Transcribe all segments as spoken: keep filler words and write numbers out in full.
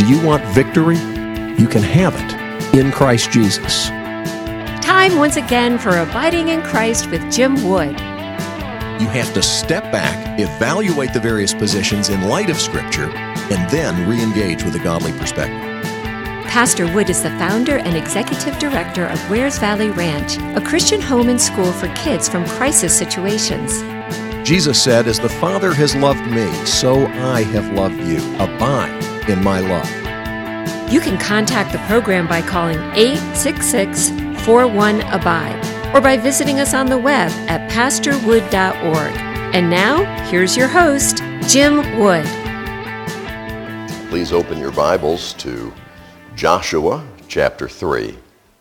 Do you want victory? You can have it in Christ Jesus. Time once again for Abiding in Christ with Jim Wood. You have to step back, evaluate the various positions in light of Scripture, and then re-engage with a godly perspective. Pastor Wood is the founder and executive director of Wares Valley Ranch, a Christian home and school for kids from crisis situations. Jesus said, "As the Father has loved me, so I have loved you. Abide in my love." You can contact the program by calling eight six six, four one, abide or by visiting us on the web at pastor wood dot org. And now, here's your host, Jim Wood. Please open your Bibles to Joshua chapter three.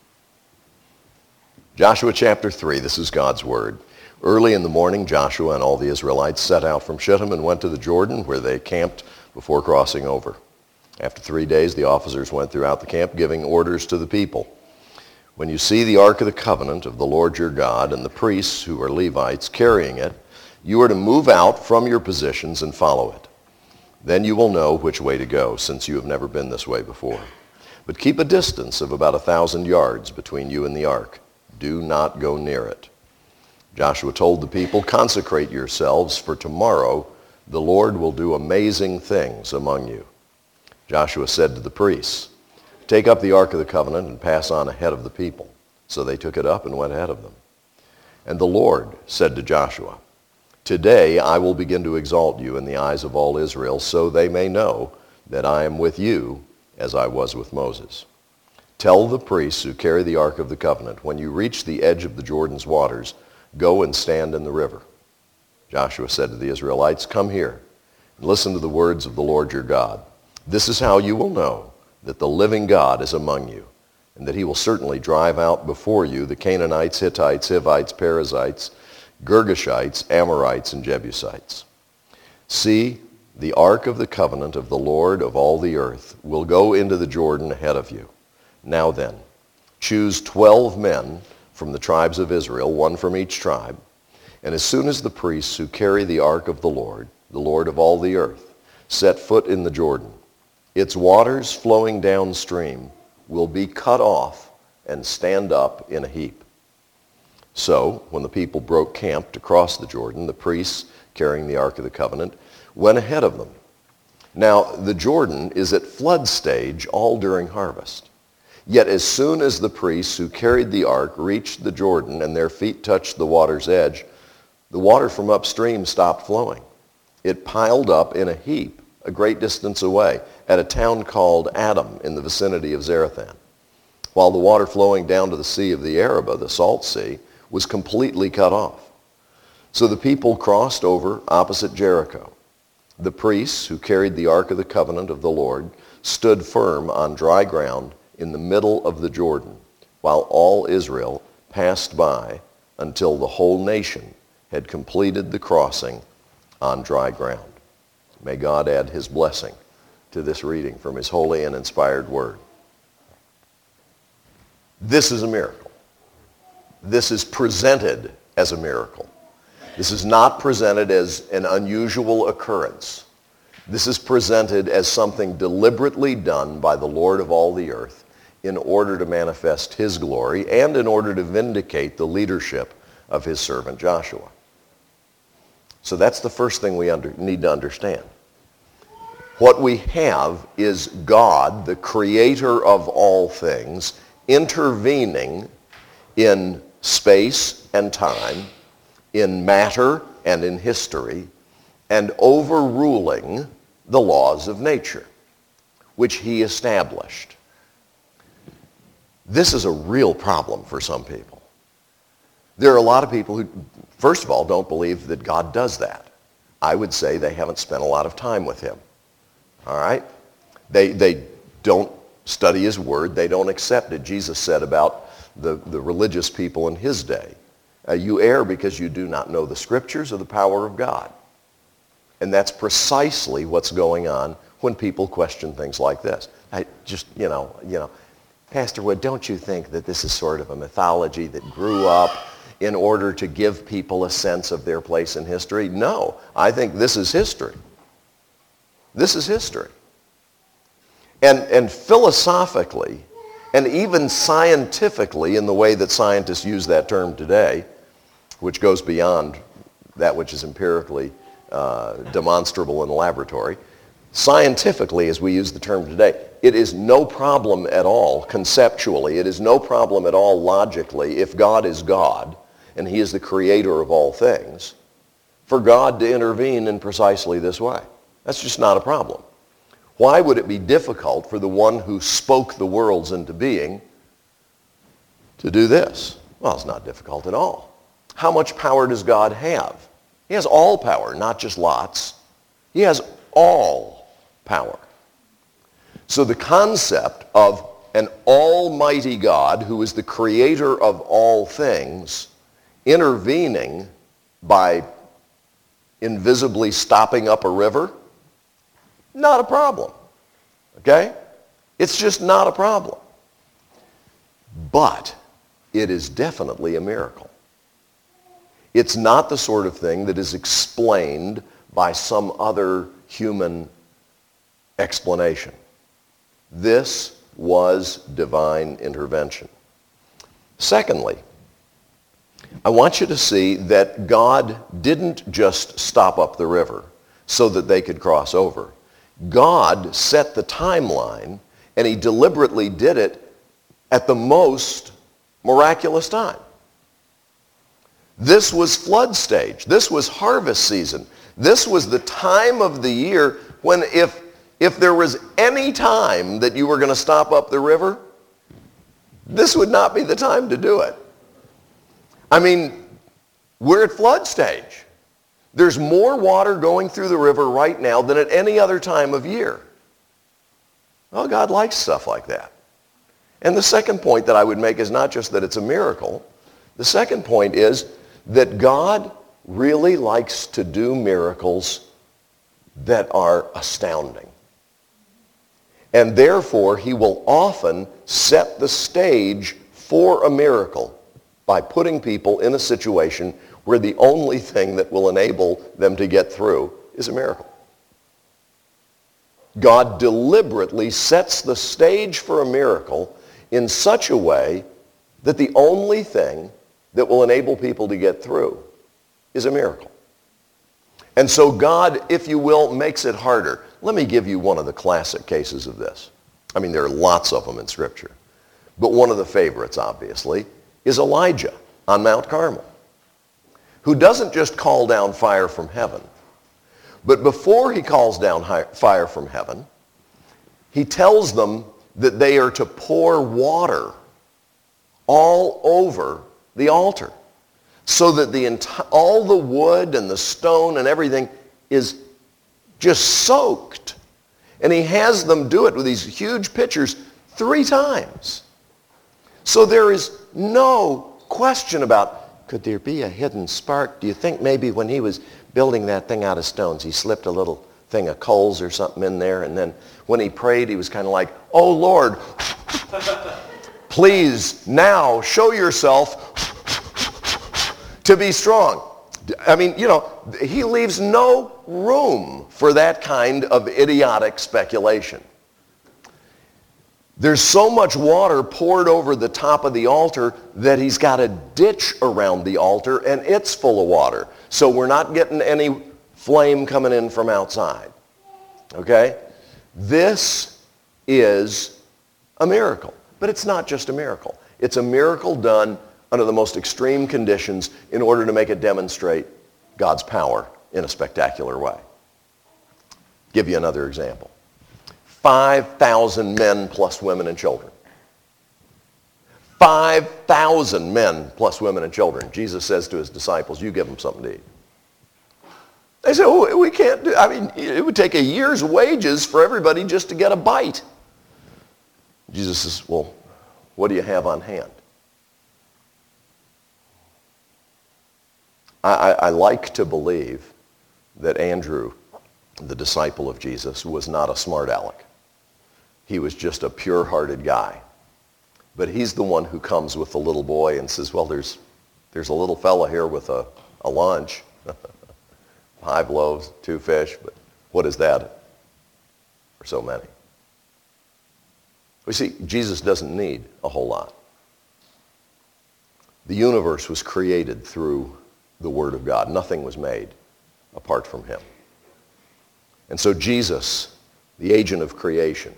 Joshua chapter three, this is God's Word. Early in the morning, Joshua and all the Israelites set out from Shittim and went to the Jordan, where they camped before crossing over. After three days, the officers went throughout the camp, giving orders to the people. When you see the Ark of the Covenant of the Lord your God and the priests, who are Levites, carrying it, you are to move out from your positions and follow it. Then you will know which way to go, since you have never been this way before. But keep a distance of about a thousand yards between you and the ark. Do not go near it. Joshua told the people, "Consecrate yourselves, for tomorrow the Lord will do amazing things among you." Joshua said to the priests, "Take up the Ark of the Covenant and pass on ahead of the people." So they took it up and went ahead of them. And the Lord said to Joshua, "Today I will begin to exalt you in the eyes of all Israel, so they may know that I am with you as I was with Moses. Tell the priests who carry the Ark of the Covenant, when you reach the edge of the Jordan's waters, go and stand in the river." Joshua said to the Israelites, "Come here and listen to the words of the Lord your God. This is how you will know that the living God is among you, and that he will certainly drive out before you the Canaanites, Hittites, Hivites, Perizzites, Girgashites, Amorites, and Jebusites. See, the Ark of the Covenant of the Lord of all the earth will go into the Jordan ahead of you. Now then, choose twelve men from the tribes of Israel, one from each tribe, and as soon as the priests who carry the Ark of the Lord, the Lord of all the earth, set foot in the Jordan, its waters flowing downstream will be cut off and stand up in a heap." So, when the people broke camp to cross the Jordan, the priests carrying the Ark of the Covenant went ahead of them. Now, the Jordan is at flood stage all during harvest. Yet as soon as the priests who carried the ark reached the Jordan and their feet touched the water's edge, the water from upstream stopped flowing. It piled up in a heap a great distance away at a town called Adam in the vicinity of Zarethan, while the water flowing down to the Sea of the Arabah, the Salt Sea, was completely cut off. So the people crossed over opposite Jericho. The priests who carried the Ark of the Covenant of the Lord stood firm on dry ground in the middle of the Jordan, while all Israel passed by until the whole nation had completed the crossing on dry ground. May God add his blessing to this reading from his holy and inspired word. This is a miracle. This is presented as a miracle. This is not presented as an unusual occurrence. This is presented as something deliberately done by the Lord of all the earth in order to manifest his glory and in order to vindicate the leadership of his servant Joshua. So that's the first thing we under, need to understand. What we have is God, the creator of all things, intervening in space and time, in matter and in history, and overruling the laws of nature, which he established. This is a real problem for some people. There are a lot of people who, first of all, don't believe that God does that. I would say they haven't spent a lot of time with him. All right? They, they don't study his word. They don't accept it. Jesus said about the, the religious people in his day, Uh, you err because you do not know the scriptures or the power of God. And that's precisely what's going on when people question things like this. I just, you know, you know, Pastor Wood, don't you think that this is sort of a mythology that grew up in order to give people a sense of their place in history? No, I think this is history. This is history. And, and philosophically, and even scientifically, in the way that scientists use that term today, which goes beyond that which is empirically uh, demonstrable in the laboratory, scientifically, as we use the term today, it is no problem at all conceptually, it is no problem at all logically, if God is God, and he is the creator of all things, for God to intervene in precisely this way. That's just not a problem. Why would it be difficult for the one who spoke the worlds into being to do this? Well, it's not difficult at all. How much power does God have? He has all power, not just lots. He has all power. So the concept of an almighty God who is the creator of all things intervening by invisibly stopping up a river, not a problem. Okay? It's just not a problem. But it is definitely a miracle. It's not the sort of thing that is explained by some other human explanation. This was divine intervention. Secondly, I want you to see that God didn't just stop up the river so that they could cross over. God set the timeline, and he deliberately did it at the most miraculous time. This was flood stage. This was harvest season. This was the time of the year when if, if there was any time that you were going to stop up the river, this would not be the time to do it. I mean, we're at flood stage. There's more water going through the river right now than at any other time of year. Well, God likes stuff like that. And the second point that I would make is not just that it's a miracle. The second point is that God really likes to do miracles that are astounding. And therefore, he will often set the stage for a miracle by putting people in a situation where the only thing that will enable them to get through is a miracle. God deliberately sets the stage for a miracle in such a way that the only thing that will enable people to get through is a miracle. And so God, if you will, makes it harder. Let me give you one of the classic cases of this. I mean, there are lots of them in Scripture. But one of the favorites, obviously, is Elijah on Mount Carmel, who doesn't just call down fire from heaven, but before he calls down fire from heaven, he tells them that they are to pour water all over the altar so that the enti- all the wood and the stone and everything is just soaked. And he has them do it with these huge pitchers three times. So there is no question about, could there be a hidden spark? Do you think maybe when he was building that thing out of stones, he slipped a little thing of coals or something in there, and then when he prayed, he was kind of like, oh Lord, please now show yourself to be strong. I mean, you know, he leaves no room for that kind of idiotic speculation. There's so much water poured over the top of the altar that he's got a ditch around the altar and it's full of water. So we're not getting any flame coming in from outside. Okay? This is a miracle. But it's not just a miracle. It's a miracle done under the most extreme conditions in order to make it demonstrate God's power in a spectacular way. Give you another example. five thousand men plus women and children. five thousand men plus women and children. Jesus says to his disciples, you give them something to eat. They say, oh, we can't do, I mean, it would take a year's wages for everybody just to get a bite. Jesus says, well, what do you have on hand? I, I, I like to believe that Andrew, the disciple of Jesus, was not a smart aleck. He was just a pure-hearted guy. But he's the one who comes with the little boy and says, well, there's, there's a little fella here with a, a lunch. Five loaves, two fish, but what is that for so many? We see, Jesus doesn't need a whole lot. The universe was created through the Word of God. Nothing was made apart from him. And so Jesus, the agent of creation,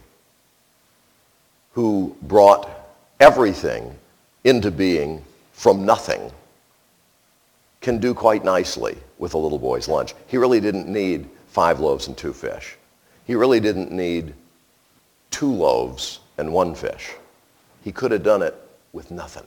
who brought everything into being from nothing, can do quite nicely with a little boy's lunch. He really didn't need five loaves and two fish. He really didn't need two loaves and one fish. He could have done it with nothing.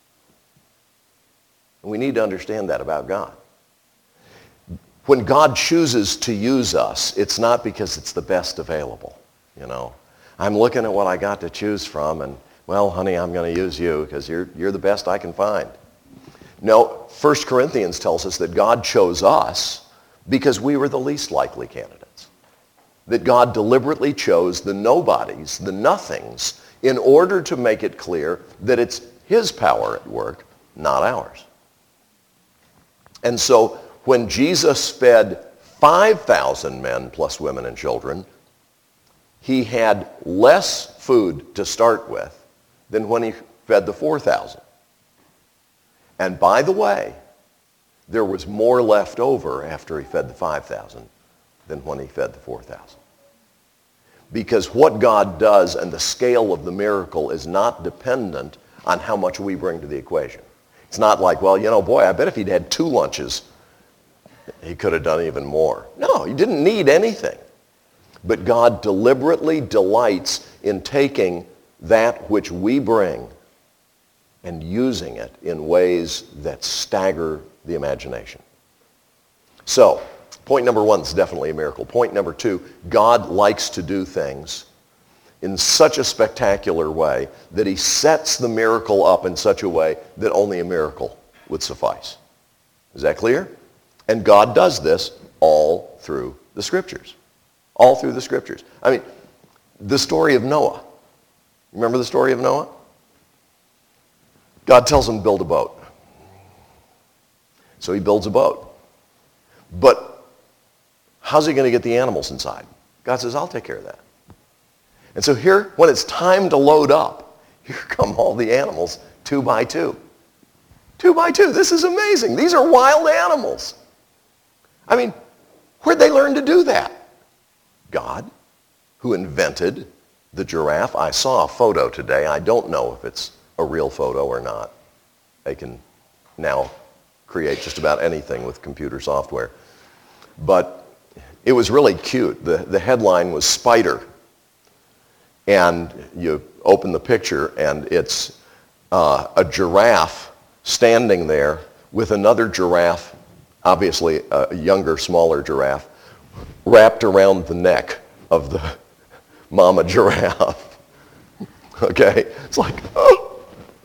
And we need to understand that about God. When God chooses to use us, it's not because it's the best available, you know. I'm looking at what I got to choose from, and, well, honey, I'm going to use you because you're, you're the best I can find. No, First Corinthians tells us that God chose us because we were the least likely candidates. That God deliberately chose the nobodies, the nothings, in order to make it clear that it's his power at work, not ours. And so when Jesus fed five thousand men plus women and children, he had less food to start with than when he fed the four thousand. And by the way, there was more left over after he fed the five thousand than when he fed the four thousand. Because what God does and the scale of the miracle is not dependent on how much we bring to the equation. It's not like, well, you know, boy, I bet if he'd had two lunches, he could have done even more. No, he didn't need anything. But God deliberately delights in taking that which we bring and using it in ways that stagger the imagination. So, point number one is definitely a miracle. Point number two, God likes to do things in such a spectacular way that he sets the miracle up in such a way that only a miracle would suffice. Is that clear? And God does this all through the Scriptures. All through the Scriptures. I mean, the story of Noah. Remember the story of Noah? God tells him to build a boat. So he builds a boat. But how's he going to get the animals inside? God says, I'll take care of that. And so here, when it's time to load up, here come all the animals, two by two. Two by two. This is amazing. These are wild animals. I mean, where'd they learn to do that? God, who invented the giraffe. I saw a photo today. I don't know if it's a real photo or not. They can now create just about anything with computer software. But it was really cute. The, the headline was Spider. And you open the picture and it's uh, a giraffe standing there with another giraffe, obviously a younger, smaller giraffe, wrapped around the neck of the mama giraffe. Okay? It's like, oh.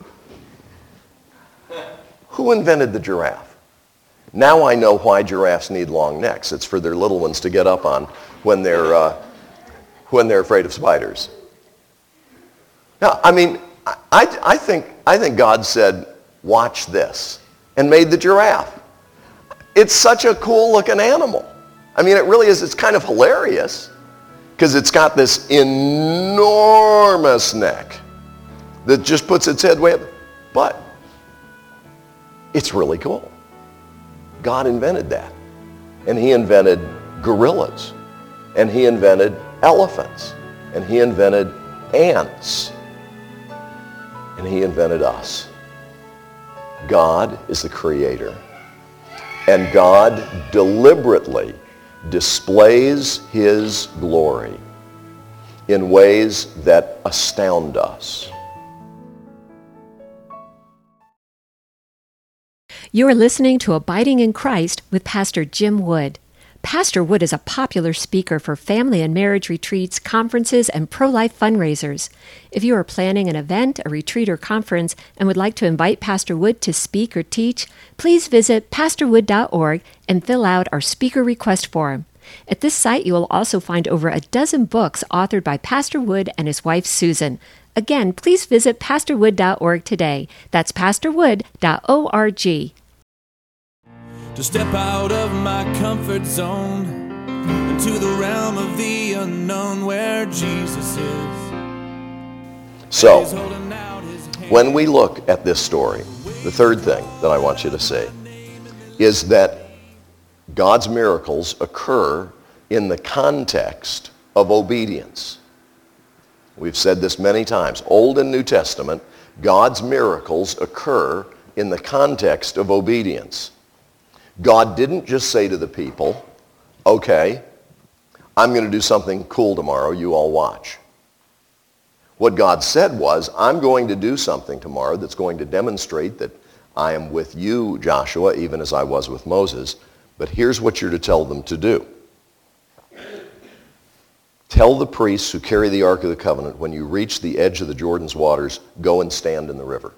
Who invented the giraffe? Now I know why giraffes need long necks. It's for their little ones to get up on when they're, uh, when they're afraid of spiders. Now, I mean, I, I, think, I think God said, watch this, and made the giraffe. It's such a cool looking animal. I mean, it really is. It's kind of hilarious because it's got this enormous neck that just puts its head way up. But it's really cool. God invented that. And he invented gorillas. And he invented elephants. And he invented ants. And he invented us. God is the creator. And God deliberately displays his glory in ways that astound us. You are listening to Abiding in Christ with Pastor Jim Wood. Pastor Wood is a popular speaker for family and marriage retreats, conferences, and pro-life fundraisers. If you are planning an event, a retreat, or conference and would like to invite Pastor Wood to speak or teach, please visit pastor wood dot org and fill out our speaker request form. At this site, you will also find over a dozen books authored by Pastor Wood and his wife, Susan. Again, please visit pastor wood dot org today. That's pastor wood dot org. To step out of my comfort zone into the realm of the unknown where Jesus is. So, when we look at this story, the third thing that I want you to see is that God's miracles occur in the context of obedience. We've said this many times. Old and New Testament, God's miracles occur in the context of obedience. God didn't just say to the people, okay, I'm going to do something cool tomorrow, you all watch. What God said was, I'm going to do something tomorrow that's going to demonstrate that I am with you, Joshua, even as I was with Moses, but here's what you're to tell them to do. Tell the priests who carry the Ark of the Covenant, when you reach the edge of the Jordan's waters, go and stand in the river.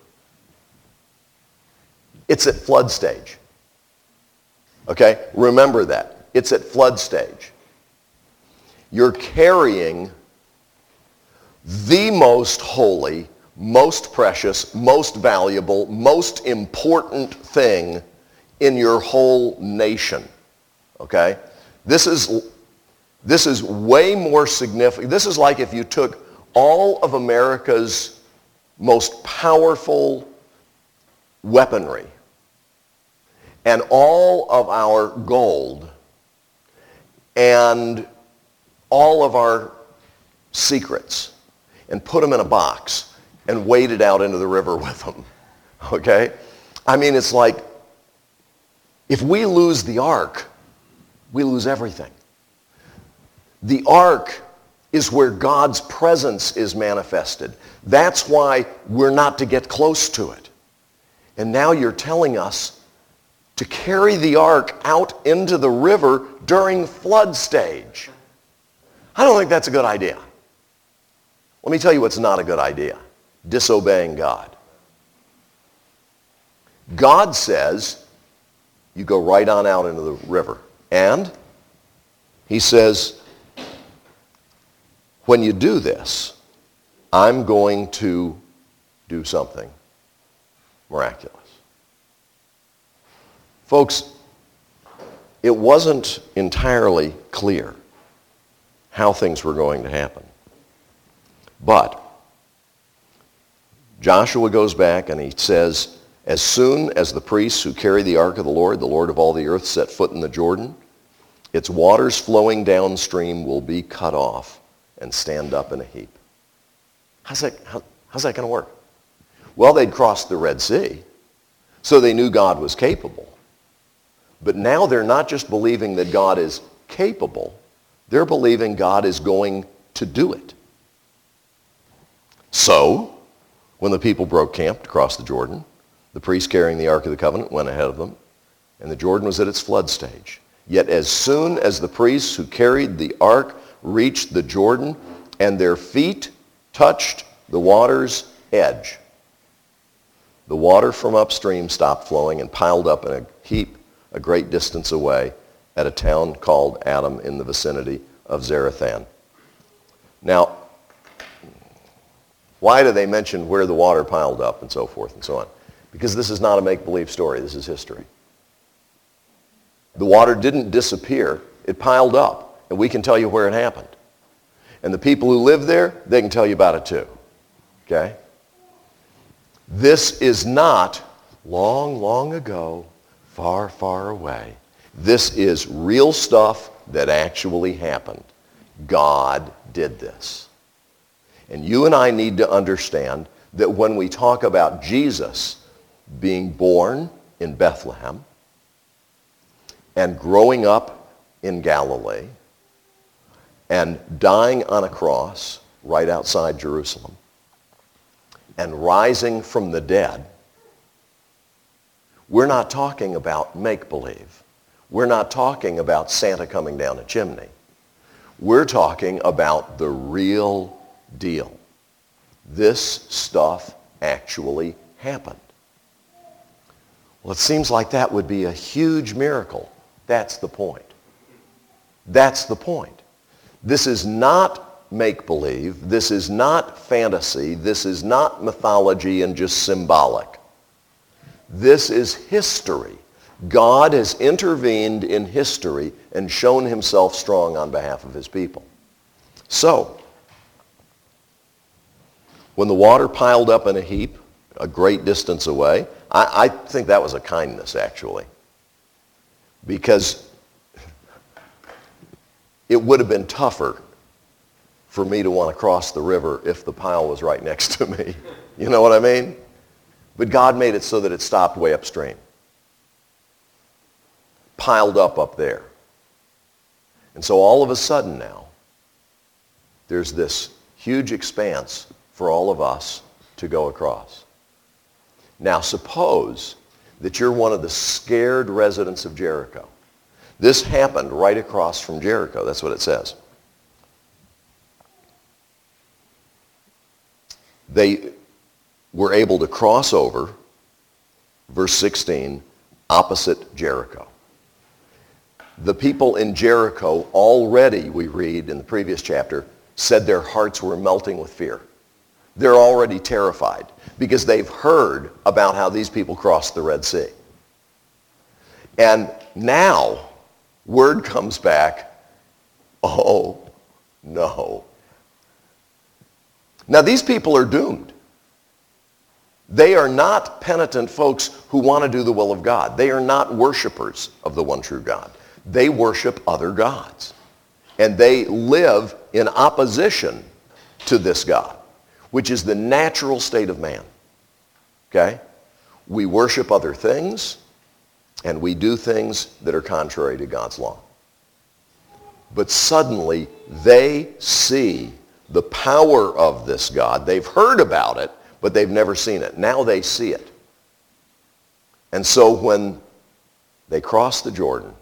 It's at flood stage. Okay? Remember that. It's at flood stage. You're carrying the most holy, most precious, most valuable, most important thing in your whole nation. Okay? This is, this is way more significant. This is like if you took all of America's most powerful weaponry and all of our gold and all of our secrets and put them in a box and waded out into the river with them. Okay? I mean, it's like, if we lose the ark, we lose everything. The ark is where God's presence is manifested. That's why we're not to get close to it. And now you're telling us to carry the ark out into the river during flood stage. I don't think that's a good idea. Let me tell you what's not a good idea. Disobeying God. God says, you go right on out into the river. And he says, when you do this, I'm going to do something miraculous. Folks, it wasn't entirely clear how things were going to happen. But Joshua goes back and he says, as soon as the priests who carry the ark of the Lord, the Lord of all the earth, set foot in the Jordan, its waters flowing downstream will be cut off and stand up in a heap. How's that, how, how's that going to work? Well, they'd crossed the Red Sea, so they knew God was capable. But now they're not just believing that God is capable, they're believing God is going to do it. So, when the people broke camp to cross the Jordan, the priests carrying the Ark of the Covenant went ahead of them, and the Jordan was at its flood stage. Yet as soon as the priests who carried the ark reached the Jordan and their feet touched the water's edge, the water from upstream stopped flowing and piled up in a heap a great distance away at a town called Adam in the vicinity of Zarethan. Now, why do they mention where the water piled up and so forth and so on? Because this is not a make-believe story. This is history. The water didn't disappear. It piled up, and we can tell you where it happened. And the people who live there, they can tell you about it too. Okay? This is not long, long ago, far, far away. This is real stuff that actually happened. God did this. And you and I need to understand that when we talk about Jesus being born in Bethlehem and growing up in Galilee and dying on a cross right outside Jerusalem and rising from the dead, we're not talking about make-believe. We're not talking about Santa coming down a chimney. We're talking about the real deal. This stuff actually happened. Well, it seems like that would be a huge miracle. That's the point. That's the point. This is not make-believe. This is not fantasy. This is not mythology and just symbolic. This is history. God has intervened in history and shown himself strong on behalf of his people. So, When the water piled up in a heap a great distance away, I, I think that was a kindness, actually. Because it would have been tougher for me to want to cross the river if the pile was right next to me. You know what I mean? But God made it so that it stopped way upstream. Piled up up there. And so all of a sudden now, there's this huge expanse for all of us to go across. Now suppose that you're one of the scared residents of Jericho. This happened right across from Jericho. That's what it says. They were able to cross over, verse sixteen, opposite Jericho. The people in Jericho already, we read in the previous chapter, said their hearts were melting with fear. They're already terrified because they've heard about how these people crossed the Red Sea. And now, word comes back, oh, no. Now, these people are doomed. They are not penitent folks who want to do the will of God. They are not worshipers of the one true God. They worship other gods. And they live in opposition to this God, which is the natural state of man. Okay? We worship other things, and we do things that are contrary to God's law. But suddenly, they see the power of this God. They've heard about it, but they've never seen it. Now they see it. And so when they cross the Jordan,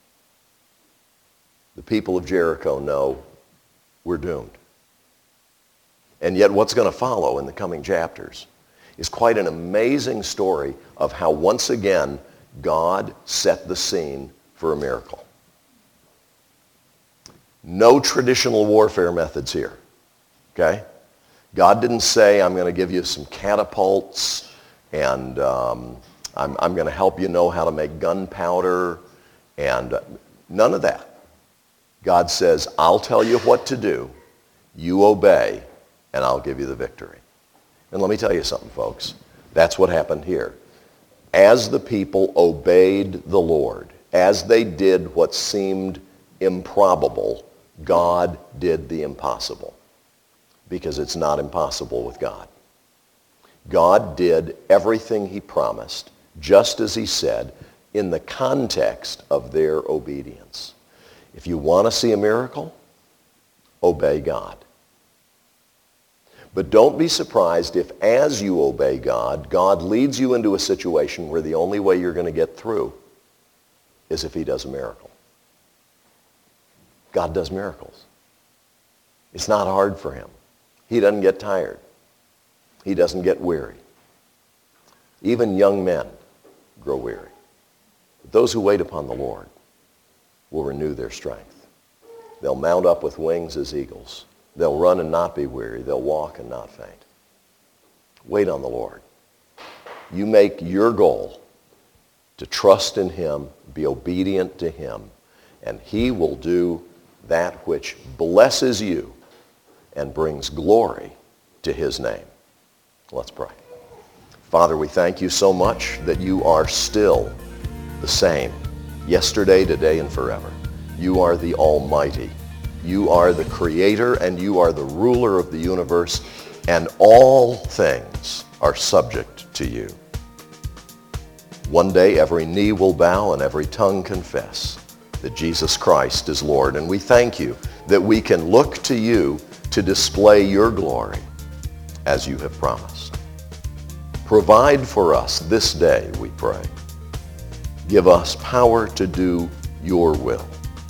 the people of Jericho know we're doomed. And yet what's going to follow in the coming chapters is quite an amazing story of how once again God set the scene for a miracle. No traditional warfare methods here. Okay? God didn't say, I'm going to give you some catapults and um, I'm, I'm going to help you know how to make gunpowder and uh, none of that. God says, I'll tell you what to do, you obey, and I'll give you the victory. And let me tell you something, folks. That's what happened here. As the people obeyed the Lord, as they did what seemed improbable, God did the impossible. Because it's not impossible with God. God did everything he promised, just as he said, in the context of their obedience. If you want to see a miracle, obey God. But don't be surprised if as you obey God, God leads you into a situation where the only way you're going to get through is if he does a miracle. God does miracles. It's not hard for him. He doesn't get tired. He doesn't get weary. Even young men grow weary. But those who wait upon the Lord will renew their strength. They'll mount up with wings as eagles. They'll run and not be weary. They'll walk and not faint. Wait on the Lord. You make your goal to trust in him, be obedient to him, and he will do that which blesses you and brings glory to his name. Let's pray. Father, we thank you so much that you are still the same, yesterday, today, and forever. You are the Almighty. You are the Creator, and you are the ruler of the universe, and all things are subject to you. One day every knee will bow and every tongue confess that Jesus Christ is Lord. And we thank you that we can look to you to display your glory as you have promised. Provide for us this day, we pray. Give us power to do your will.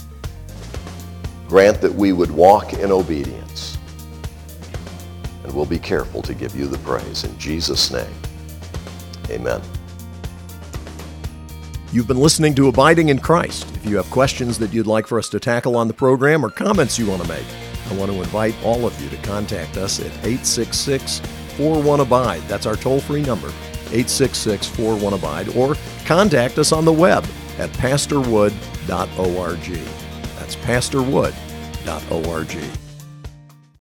Grant that we would walk in obedience, and we'll be careful to give you the praise. In Jesus' name, amen. You've been listening to Abiding in Christ. If you have questions that you'd like for us to tackle on the program or comments you want to make, I want to invite all of you to contact us at eight six six, four one, abide. That's our toll-free number, eight six six, four one, abide, or contact us on the web at pastor wood dot org. That's pastor wood dot org.